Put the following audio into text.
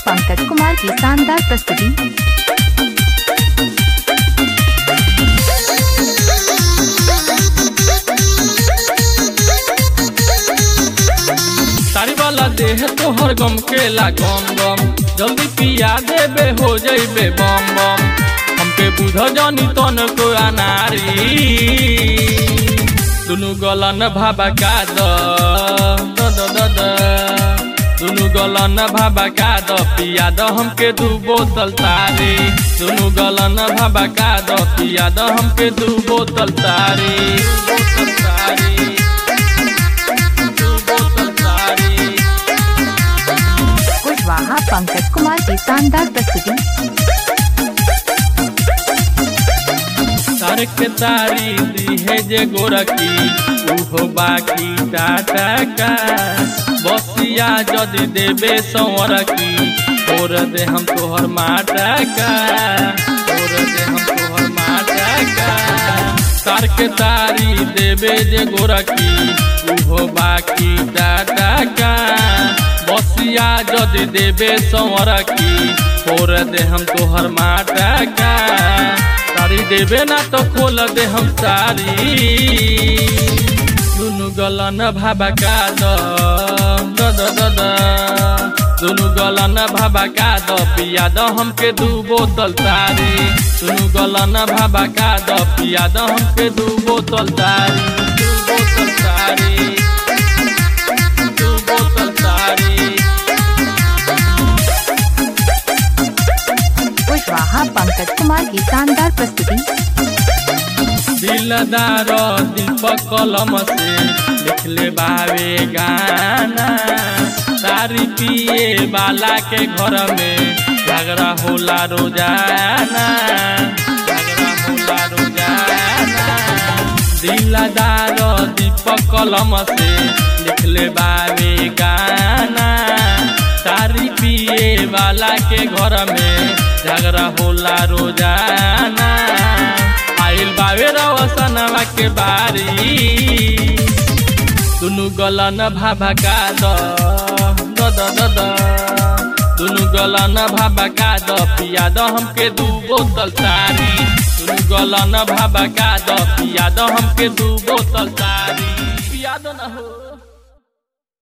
पंकज कुमार की शानदार प्रस्तुति। तारी वाला देह तोहर गम केला गम गम, जल्दी पिया देबे हो जइबे बम बम। हमके बुझ जानी तन को अनारी, दुनु गलन भाबा का द दुनु गलन भाबा का द पिया द हमके 2 बोतल तारी। दुनु गलन भाबा का द पिया द हमके 2 बोतल तारी। वहाँ पंकज कुमार की शानदार प्रस्तुति। तार के तारी दी है जे गोरखी, उहो बाकी टाटा का बसिया जदि देबे संवरकी, तोर दे हम तोहर माटा का, तोर दे हम तोहर माटा का। तार के तारी देबे जे गोरखी, उहो बाकी टाटा का बसिया जदि देबे संवरकी, तोर दे हम तोहर माटा का। तारी देबे ना तो खोल दे हम सारी। दुनु गलन भाबा का द दुनु गलन भाबा का द पिया द हमके 2 बोतल तारी। दुनु गलन भाबा का द पिया द हमके 2 बोतल तारी। 2 बोतल तारी, 2 बोतल तारी। वहाँ पंकज कुमार की शानदार प्रस्तुति। दिलदार दीपक कलम से लिख ले बावे गाना, तारी पिए वाला के घर में झगड़ा होला रोजाना, झगड़ा होला रोजाना। दिलदार दीपक कलम से लिख ले बावे गाना, तारी पिए वाला के घर में झगड़ा होला रोजाना। आइल बावे रवसनवा के बारी, दुनु गलन भाबा का द दुनु गलन भाबा का द पिया द हमके 2 बोतल तारी। दुनु गलन भाबा का द पिया द हमके 2 बोतल तारी। पिया द ना हो।